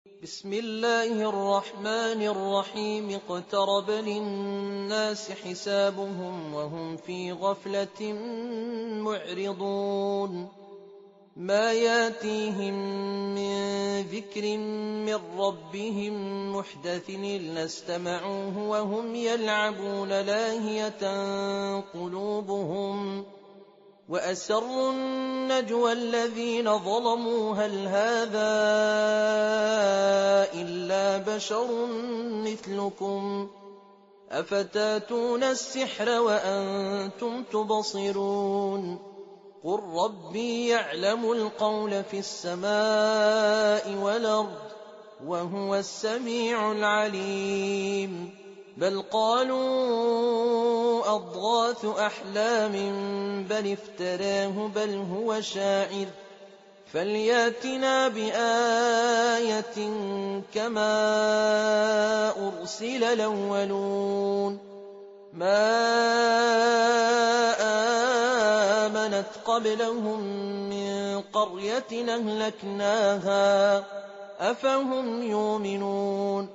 بسم الله الرحمن الرحيم اقترب للناس حسابهم وهم في غفلة معرضون ما ياتيهم من ذكر من ربهم محدث إلا استمعوه وهم يلعبون لاهية قلوبهم وأسروا النجوى الذين ظلموا هل هذا إلا بشر مثلكم أفتاتون السحر وأنتم تبصرون قل ربي يعلم القول في السماء والأرض وهو السميع العليم بل قالوا أضغاث أحلام بل افتراه بل هو شاعر فلياتنا بآية كما أرسل الأولون ما آمنت قبلهم من قرية أهلكناها أفهم يؤمنون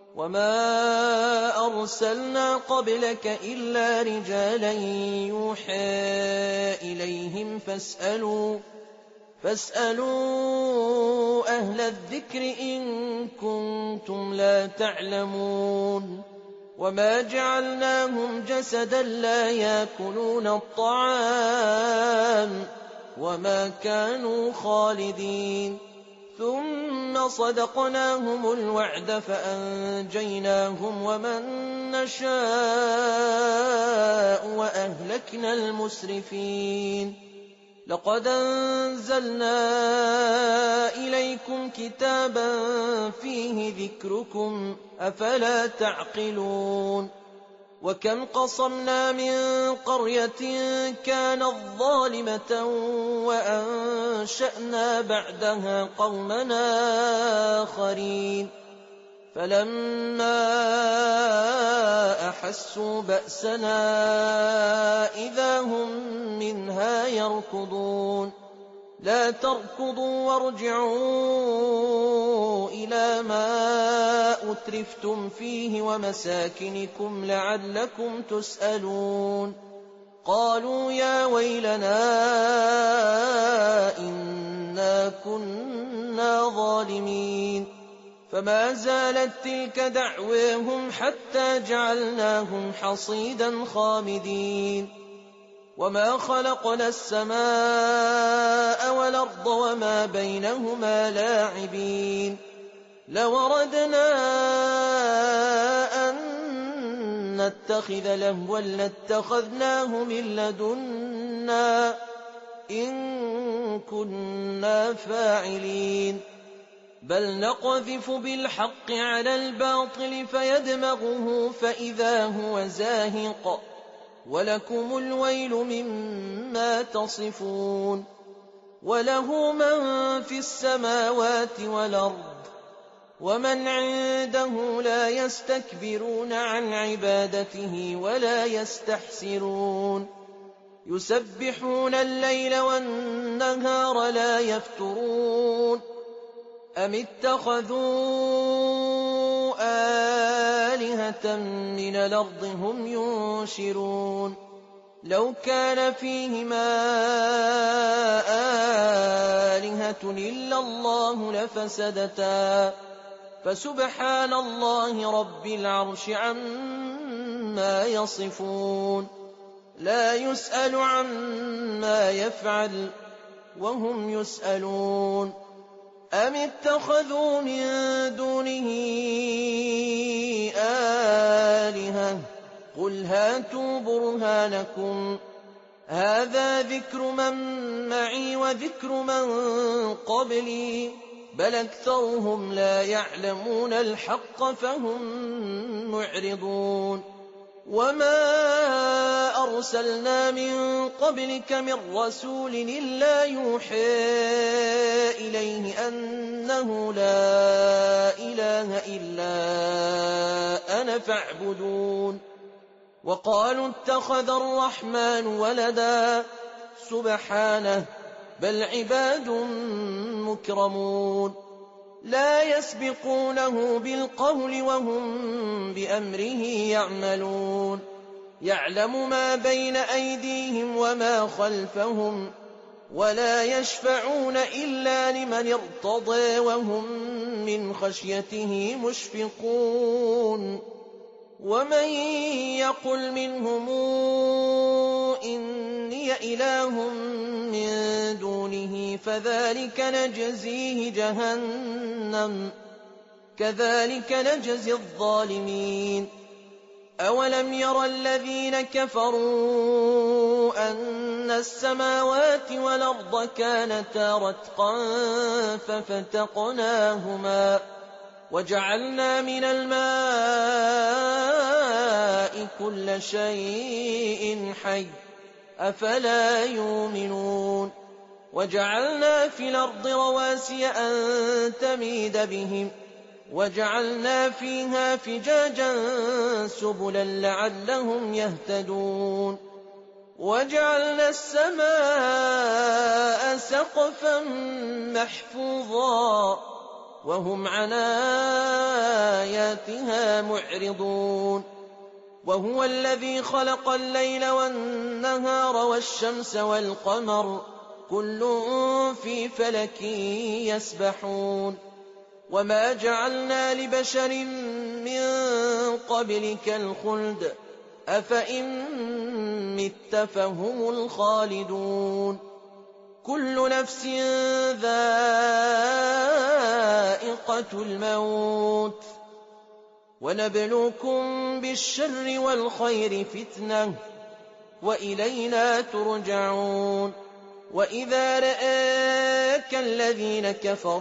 وما أرسلنا قبلك إلا رجالا يوحى إليهم فاسألوا أهل الذكر إن كنتم لا تعلمون وما جعلناهم جسدا لا يأكلون الطعام وما كانوا خالدين ثم صدقناهم الوعد فأنجيناهم ومن نشاء وأهلكنا المسرفين لقد أنزلنا إليكم كتابا فيه ذكركم أفلا تعقلون وكم قصمنا من قرية كانت ظالمة وأنشأنا بعدها قومنا آخرين فلما أحسوا بأسنا إذا هم منها يركضون لا تركضوا وارجعوا إلى ما أترفتم فيه ومساكنكم لعلكم تسألون قالوا يا ويلنا إنا كنا ظالمين فما زالت تلك دعواهم حتى جعلناهم حصيدا خامدين وما خلقنا السماء والأرض وما بينهما لاعبين لوردنا أن نتخذ لهوا لاتخذناه من لدنا إن كنا فاعلين بل نقذف بالحق على الباطل فيدمغه فإذا هو زاهق ولكم الويل مما تصفون وله من في السماوات والأرض ومن عنده لا يستكبرون عن عبادته ولا يستحسرون يسبحون الليل والنهار لا يفترون أم اتخذوا آلهة من الأرض هم ينشرون لو كان فيهما آلهة إلا الله لفسدتا فسبحان الله رب العرش عما يصفون لا يسأل عما يفعل وهم يسألون أم اتخذوا من دونه آلهة قل هاتوا برهانكم هذا ذكر من معي وذكر من قبلي بل أكثرهم لا يعلمون الحق فهم معرضون وما أرسلنا من قبلك من رسول إلا يوحى إليه أنه لا إله إلا أنا فاعبدون وقالوا اتخذ الرحمن ولدا سبحانه بل عباد مكرمون لا يسبقونه بالقول وهم بأمره يعملون يعلم ما بين أيديهم وما خلفهم ولا يشفعون إلا لمن ارتضى وهم من خشيته مشفقون ومن يقل منهم إني إله من دونه فذلك نجزيه جهنم كذلك نجزي الظالمين أولم ير الذين كفروا أن السماوات والأرض كانتا رتقا ففتقناهما وجعلنا من الماء كل شيء حي أفلا يؤمنون وجعلنا في الأرض رواسي أن تميد بهم وجعلنا فيها فجاجا سبلا لعلهم يهتدون وجعلنا السماء سقفا محفوظا وهم عن آياتها معرضون وهو الذي خلق الليل والنهار والشمس والقمر كل في فلك يسبحون وما جعلنا لبشر من قبلك الخلد أفإن مت فهم الخالدون كل نفس ذائقة الموت ونبلوكم بالشر والخير فتنة وإلينا ترجعون وإذا رآك الذين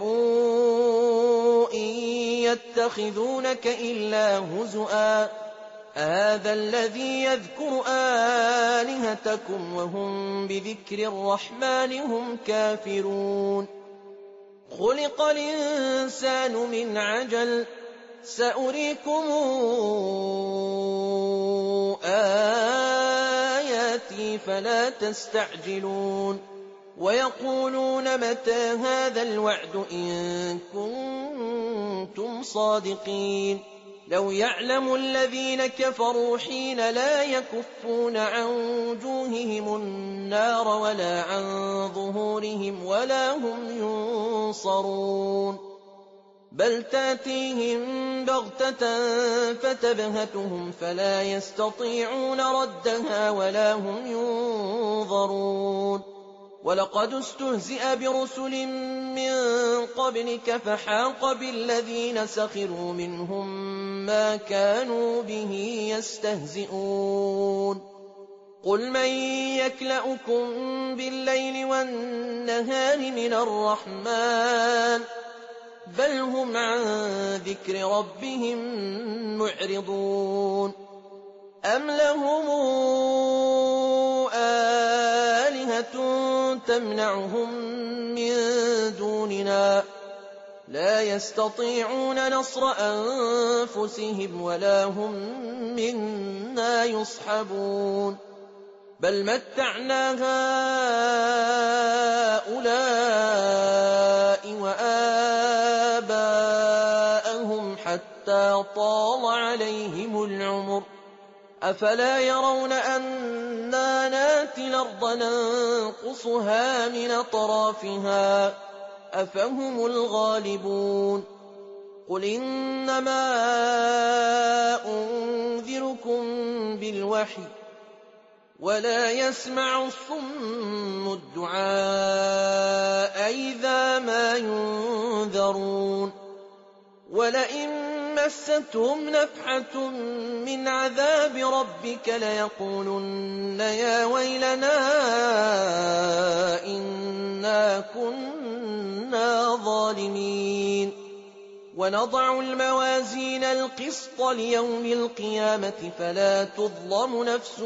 كفروا إن يتخذونك إلا هزؤا هذا الذي يذكر آلهتكم وهم بذكر الرحمن هم كافرون خلق الإنسان من عجل سأريكم آياتي فلا تستعجلون ويقولون متى هذا الوعد إن كنتم صادقين لو يعلم الذين كفروا حين لا يكفون عن وجوههم النار ولا عن ظهورهم ولا هم ينصرون بل تاتيهم بغتة فتبهتهم فلا يستطيعون ردها ولا هم ينظرون ولقد استهزئ برسل من قبلك فحاق بالذين سخروا منهم ما كانوا به يستهزئون قل من يكلؤكم بالليل والنهار من الرحمن بل هم عن ذكر ربهم معرضون أم لهم آلهة تمنعهم من دوننا لا يستطيعون نصر أنفسهم ولا هم منا يصحبون بل متعنا هؤلاء وآباءهم حتى طال عليهم العمر أفلا يرون أنا ناتي الأرض ننقصها من أطرافها أفهم الغالبون قل إنما أنذركم بالوحي ولا يسمع الصم الدعاء إذا ما ينذرون ولئن مستهم نفحة من عذاب ربك ليقولن يا ويلنا إنا كنا ظالمين ونضع الموازين القسط ليوم القيامة فلا تظلم نفس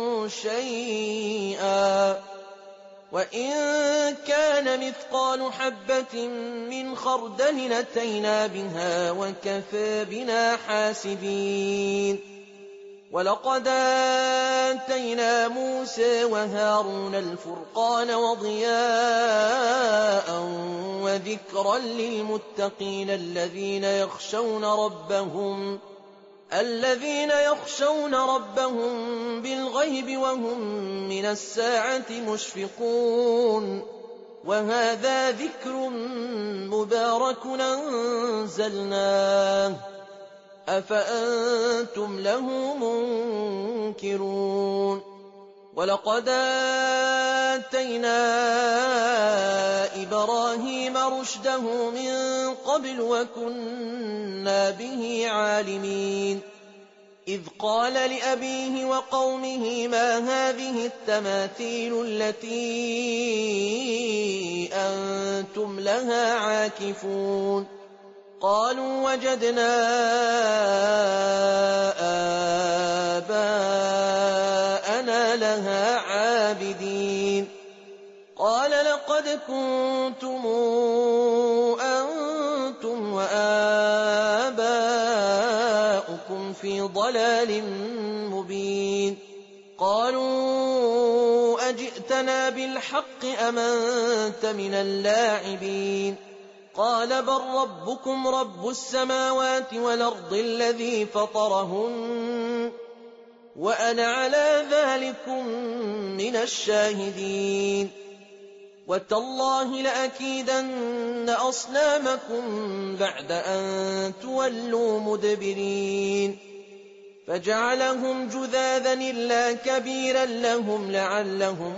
شيئا وإن كان مثقال حبة من خردل أتينا بها وكفى بنا حاسبين وَلَقَدْ آتَيْنَا مُوسَىٰ وَهَارُونَ الْفُرْقَانَ وَضِيَاءً وَذِكْرًا لِّلْمُتَّقِينَ الَّذِينَ يَخْشَوْنَ رَبَّهُم بِالْغَيْبِ وَهُم مِّنَ السَّاعَةِ مُشْفِقُونَ وَهَٰذَا ذِكْرٌ مُّبَارَكٌ أَنزَلْنَاهُ أَفَأَنتُمْ لَهُ مُنكِرُونَ وَلَقَدْ آتَيْنَا إِبْرَاهِيمَ رُشْدَهُ مِن قَبْلُ وَكُنَّا بِهِ عَالِمِينَ إِذْ قَالَ لِأَبِيهِ وَقَوْمِهِ مَا هَٰذِهِ التَّمَاثِيلُ الَّتِي أَنتُمْ لَهَا عَاكِفُونَ قَالُوا وَجَدْنَا آبَاءَنَا لَهَا عَابِدِينَ قَالَ لَقَدْ كُنتُمْ أَنتُمْ وَآبَاؤُكُمْ فِي ضَلَالٍ مُّبِينٍ قَالُوا أَجِئْتَنَا بِالْحَقِّ أَمْ أَنتَ مِنَ اللاعبين قَالَ بَل رَّبُّكُمْ رَبُّ السَّمَاوَاتِ وَالْأَرْضِ الَّذِي فَطَرَهُنَّ وَأَنَا عَلَىٰ ذَٰلِكُم مِّنَ الشَّاهِدِينَ وَتَاللَّهِ لَأَكِيدَنَّ أَصْنَامَكُم بَعْدَ أَن تُوَلُّوا مُدْبِرِينَ فَجَعَلَهُمْ جُذَاذًا إِلَّا كَبِيرًا لَّهُمْ لَعَلَّهُمْ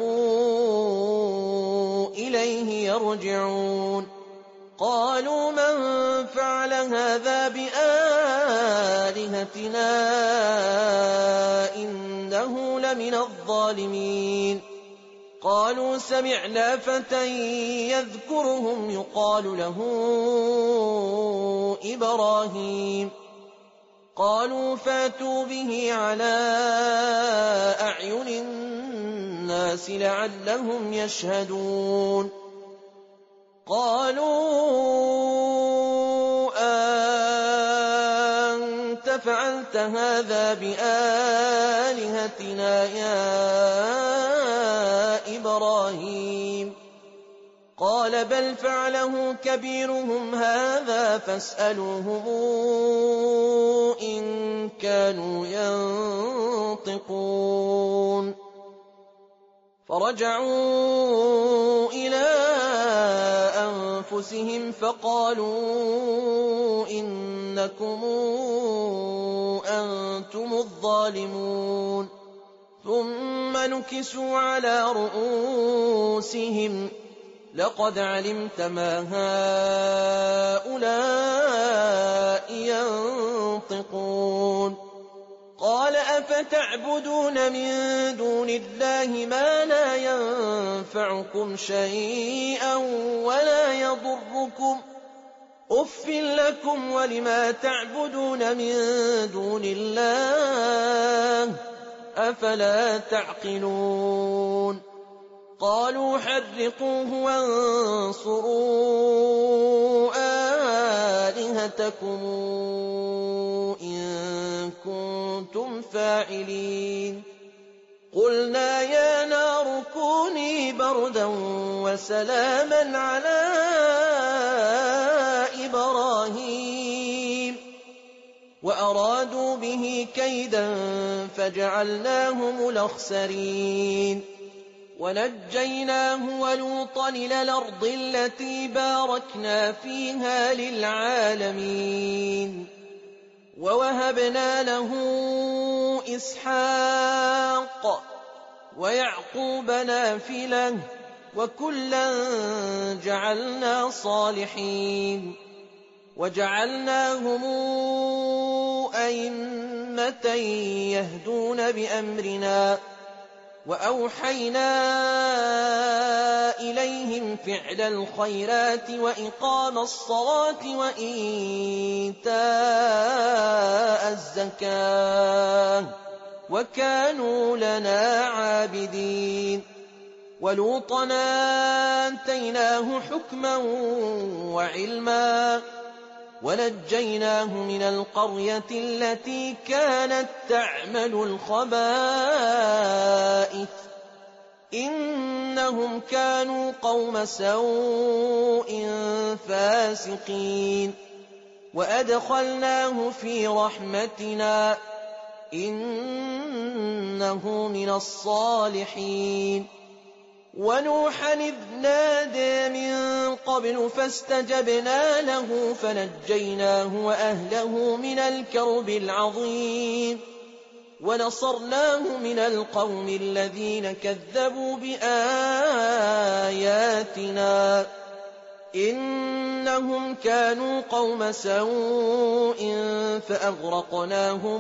إِلَيْهِ يَرْجِعُونَ قَالُوا مَن فَعَلَ هَٰذَا بِآلِهَتِنَا إِنَّهُ لَمِنَ الظَّالِمِينَ قَالُوا سَمِعْنَا فَتًى يَذْكُرُهُمْ يُقَالُ لَهُ إِبْرَاهِيمُ قَالُوا فَأْتُوا بِهِ عَلَىٰ أَعْيُنِ النَّاسِ لَعَلَّهُمْ يَشْهَدُونَ قَالُوا أَأَنتَ فَعَلْتَ هَٰذَا بِآلِهَتِنَا يَا إِبْرَاهِيمُ قَالَ بَلْ فَعَلَهُ كَبِيرُهُمْ هَٰذَا فَاسْأَلُوهُمْ إِن كَانُوا يَنطِقُونَ فَرَجَعُوا إِلَىٰ أَنفُسِهِمْ فَقَالُوا إِنَّكُمْ أَنتُمُ الظَّالِمُونَ ثُمَّ نُكِسُوا عَلَىٰ رُءُوسِهِمْ لَقَدْ عَلِمْتَ مَا هَٰؤُلَاءِ يَنطِقُونَ قَالَ أَفَتَعْبُدُونَ مِن دُونِ اللَّهِ مَا لَا يَنفَعُكُمْ شَيْئًا وَلَا يَضُرُّكُمْ أُفٍّ لَّكُمْ وَلِمَا تَعْبُدُونَ مِن دُونِ اللَّهِ أَفَلَا تَعْقِلُونَ قَالُوا حَرِّقُوهُ وَانصُرُوا آلِهَتَكُمْ إِن كُنتُمْ فَاعِلِينَ قُلْنَا يَا نَارُ كُونِي بَرْدًا وَسَلَامًا عَلَىٰ إِبْرَاهِيمَ وَأَرَادُوا بِهِ كَيْدًا فَجَعَلْنَاهُمُ الْأَخْسَرِينَ وَنَجَّيْنَاهُ وَلُوطًا إِلَى الْأَرْضِ الَّتِي بَارَكْنَا فِيهَا لِلْعَالَمِينَ وَوَهَبْنَا لَهُ إِسْحَاقَ وَيَعْقُوبَ نَافِلَةً وَكُلًّا جَعَلْنَا صَالِحِينَ وَجَعَلْنَاهُمْ أَئِمَّةً يَهْدُونَ بِأَمْرِنَا وَأَوْحَيْنَا إِلَيْهِمْ فِعْلَ الْخَيْرَاتِ وَإِقَامَ الصَّلَاةِ وَإِيتَاءَ الزَّكَاةِ وَكَانُوا لَنَا عَابِدِينَ وَلُوطًا آتَيْنَاهُ حُكْمًا وَعِلْمًا ونجيناه من القرية التي كانت تعمل الخبائث إنهم كانوا قوم سوء فاسقين وأدخلناه في رحمتنا إنه من الصالحين ونوحا إذ نادى من قبل فاستجبنا له فنجيناه وأهله من الكرب العظيم ونصرناه من القوم الذين كذبوا بآياتنا إنهم كانوا قوم سوء فأغرقناهم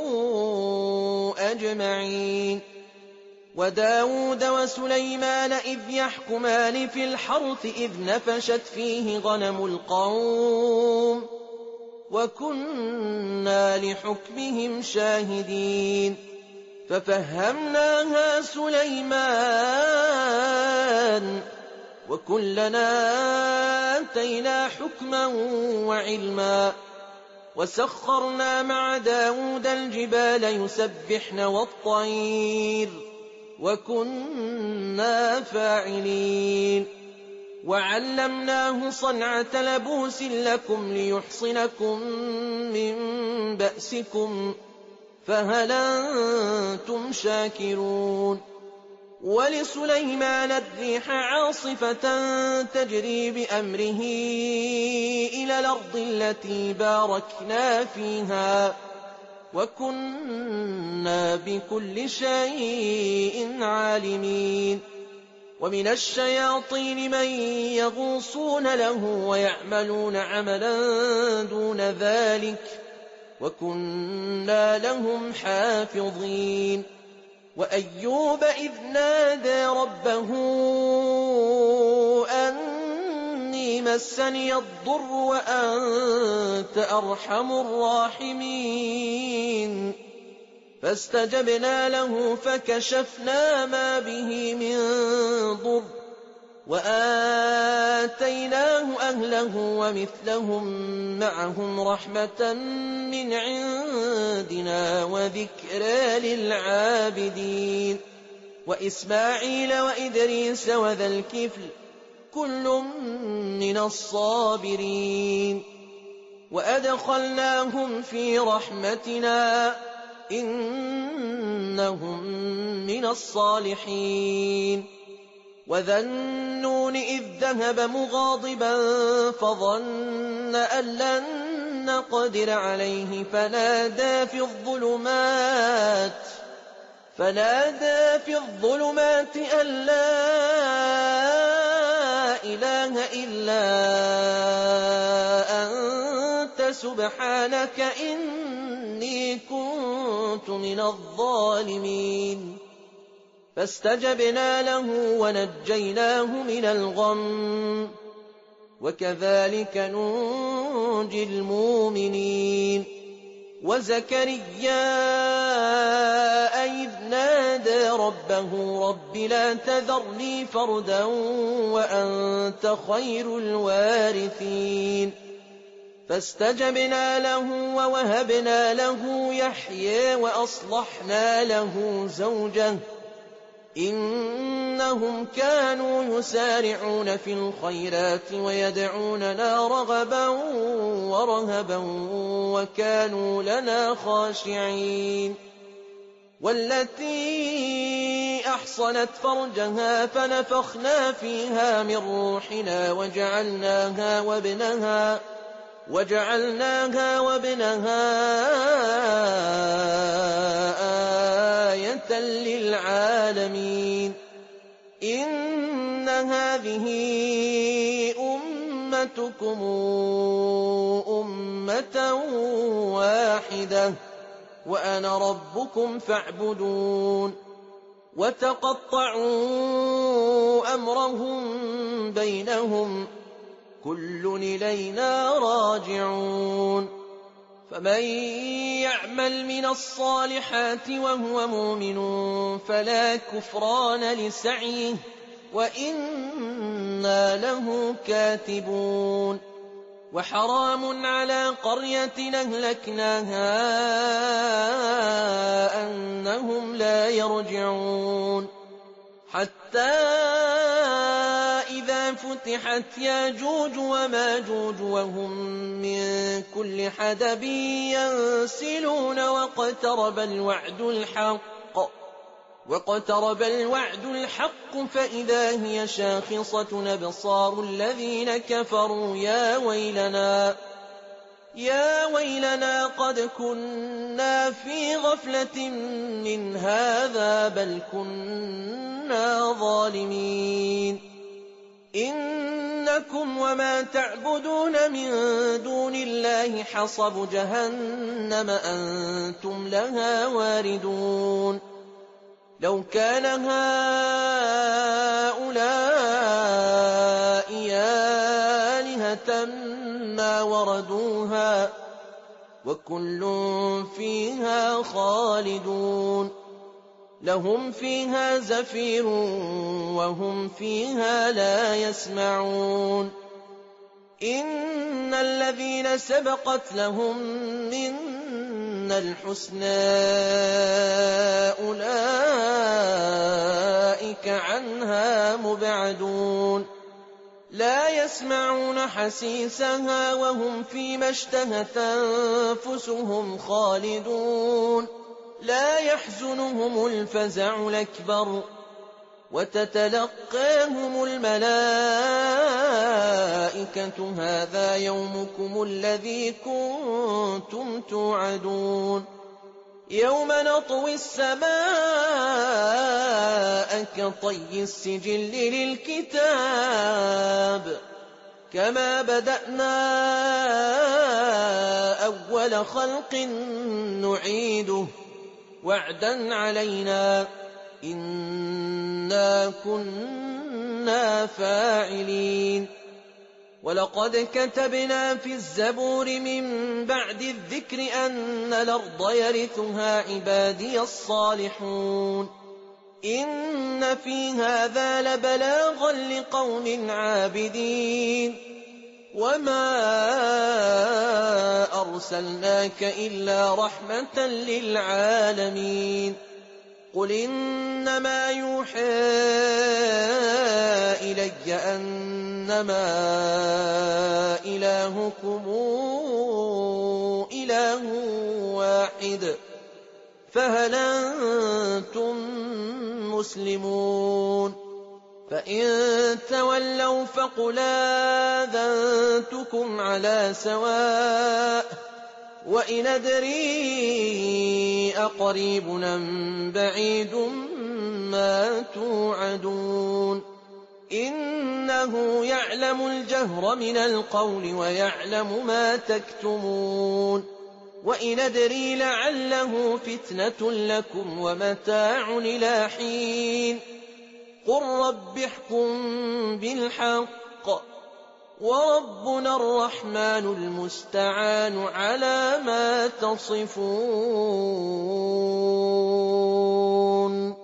أجمعين وداود وسليمان إذ يحكمان في الحرث إذ نفشت فيه غنم القوم وكنا لحكمهم شاهدين ففهمناها سليمان وكلنا آتينا حكما وعلما وسخرنا مع داود الجبال يسبحن والطير وكنا فاعلين وعلمناه صنعة لبوس لكم ليحصنكم من بأسكم فهل أنتم شاكرون ولسليمان الريح عاصفة تجري بأمره إلى الأرض التي باركنا فيها وكنا بكل شيء عالمين ومن الشياطين من يغوصون له ويعملون عملا دون ذلك وكنا لهم حافظين وأيوب إذ نادى ربه أني مسني الضر وأنت أرحم الراحمين فاستجبنا له فكشفنا ما به من ضر وآتيناه أهله ومثلهم معهم رحمة من عندنا وذكرى للعابدين وإسماعيل وإدريس وذا الكفل كل من الصابرين وأدخلناهم في رحمتنا إنهم من الصالحين وذا النون إذ ذهب مغاضبا فظن أن لن نقدر عليه فنادى في الظلمات أن لا إله إلا أنت سبحانك إني كنت من الظالمين فاستجبنا له ونجيناه من الغم وكذلك ننجي المؤمنين وزكريا إذ نادى ربه رب لا تذرني فردا وأنت خير الوارثين فاستجبنا له ووهبنا له يحيى وأصلحنا له زوجه إنهم كانوا يسارعون في الخيرات ويدعوننا رغبا ورهبا وكانوا لنا خاشعين والتي أحصنت فرجها فنفخنا فيها من روحنا وجعلناها وابنها آية للعالمين إن هذه أمتكم أمة واحدة وأنا ربكم فاعبدون وتقطعوا أمرهم بينهم كل إلينا راجعون فمن يعمل من الصالحات وهو مؤمن فلا كفران لسعيه وإنا له كاتبون وحرام على قرية أهلكناها أنهم لا يرجعون حتى إذا فتحت ياجوج وماجوج وهم من كل حدب ينسلون واقترب الوعد الحق فإذا هي شاخصة أبصار الذين كفروا يا ويلنا قد كنا في غفلة من هذا بل كنا ظالمين إنكم وما تعبدون من دون الله حصب جهنم أنتم لها واردون لو كان هؤلاء آلهة ما وردوها وكل فيها خالدون لهم فيها زفير وهم فيها لا يسمعون إن الذين سبقت لهم منا الحسنى أولئك عنها مبعدون لا يسمعون حسيسها وهم فيما اشتهت أنفسهم خالدون لا يحزنهم الفزع الأكبر وتتلقاهم الملائكة هذا يومكم الذي كنتم توعدون يوم نطوي السماء كطي السجل للكتاب كما بدأنا أول خلق نعيده وعدا علينا إنا كنا فاعلين ولقد كتبنا في الزبور من بعد الذكر أن الأرض يرثها عبادي الصالحون إن في هذا لبلاغا لقوم عابدين وما أرسلناك إلا رحمة للعالمين قل إنما يوحى إلي أنما إلهكم إله واحد فهل أنتم مسلمون فإن تولوا فقل آذنتكم على سواء وإن أدري أقريب أم بعيد ما توعدون إنه يعلم الجهر من القول ويعلم ما تكتمون وإن أدري لعله فتنة لكم ومتاع إلى حين قل رب احكم بالحق وربنا الرحمن المستعان على ما تصفون